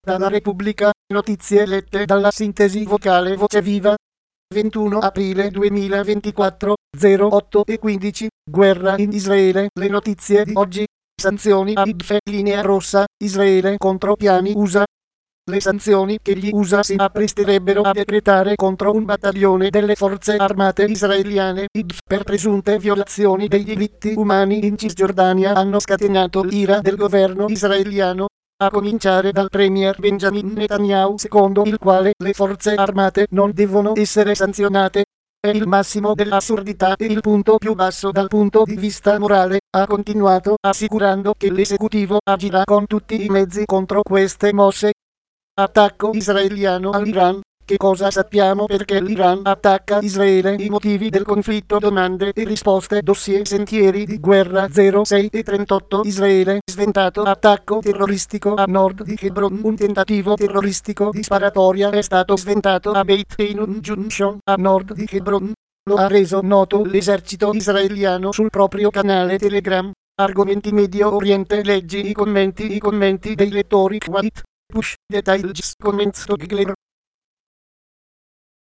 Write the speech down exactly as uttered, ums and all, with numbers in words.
Dalla Repubblica, notizie lette dalla sintesi vocale Voce Viva. ventuno aprile duemilaventiquattro, zero otto e quindici, guerra in Israele, le notizie di oggi. Sanzioni a Idf, linea rossa, Israele contro piani U S A. Le sanzioni che gli U S A si appresterebbero a decretare contro un battaglione delle forze armate israeliane Idf per presunte violazioni dei diritti umani in Cisgiordania hanno scatenato l'ira del governo israeliano, a cominciare dal premier Benjamin Netanyahu, secondo il quale le forze armate non devono essere sanzionate. È il massimo dell'assurdità e il punto più basso dal punto di vista morale, ha continuato assicurando che l'esecutivo agirà con tutti i mezzi contro queste mosse. Attacco israeliano all'Iran. Che cosa sappiamo perché l'Iran attacca Israele? I motivi del conflitto, domande e risposte, dossier Sentieri di guerra zero sei e trentotto. Israele sventato attacco terroristico a nord di Hebron. Un tentativo terroristico di sparatoria è stato sventato a Beit Einun Junction, a nord di Hebron. Lo ha reso noto l'esercito israeliano sul proprio canale Telegram. Argomenti Medio Oriente. Leggi i commenti i commenti dei lettori. Quit. Push details comments to Gigler.